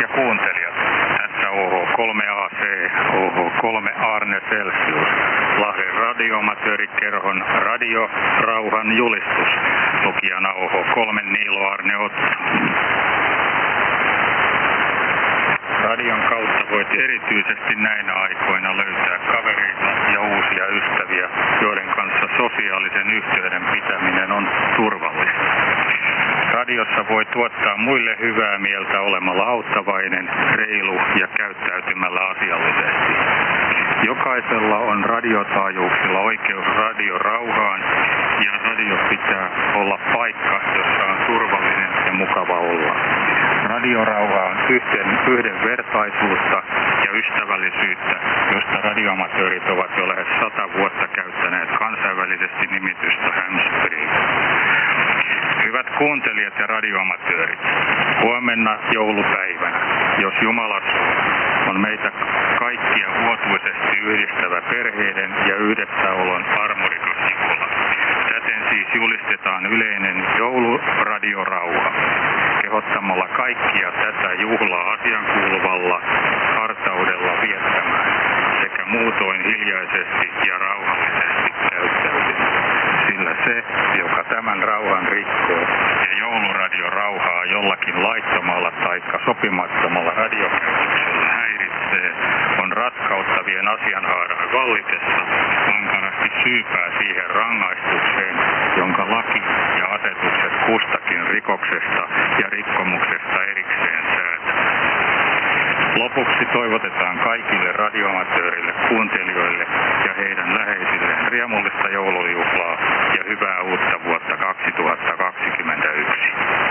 ja kuuntelijat. Tässä OH3AC, OH3 Arne Celsius, Lahden radioamatöörikerhon radiorauhan julistus. Lukijana OH3 Niilo Arne Otto. Radion kautta voit erityisesti näinä aikoina löytää kavereita ja uusia ystäviä, joiden kanssa sosiaalisen yhteyden pitäminen on turvallista. Radiossa voi tuottaa muille hyvää mieltä olemalla auttavainen, reilu ja käyttäytymällä asiallisesti. Jokaisella on radiotaajuuksilla oikeus radiorauhaan ja radio pitää olla paikka, jossa on turvallinen ja mukava olla. Radiorauha on yhdenvertaisuutta ja ystävällisyyttä, josta radioamatöörit ovat jo lähes 100 vuotta käyttäneet kansainvälisesti nimitystä Hamspring. Hyvät kuuntelijat ja radioamatöörit, huomenna joulupäivänä, jos Jumala on meitä kaikkia vuotuisesti yhdistävä perheiden ja yhdessäolon armorikas juhla. Täten siis julistetaan yleinen jouluradiorauha, kehottamalla kaikkia tätä juhlaa asiankuuluvalla hartaudella viettämään sekä muutoin hiljaisesti ja rauhallisesti käyttäytymään. Sillä se, joka tämän rauhan rikkoo ja jouluradiorauhaa jollakin laittomalla tai sopimattomalla radiokäytöksellä häiritsee, on ratkauttavien asianhaaran vallitessa ankarasti syypää siihen rangaistukseen, jonka laki ja asetukset kustakin rikoksesta ja rikkomuksesta erikseen säätävät. Lopuksi toivotetaan kaikille radioamatöörille, kuuntelijoille ja heidän läheisilleen riemullista joulujuhlaa ja hyvää uutta vuotta 2021.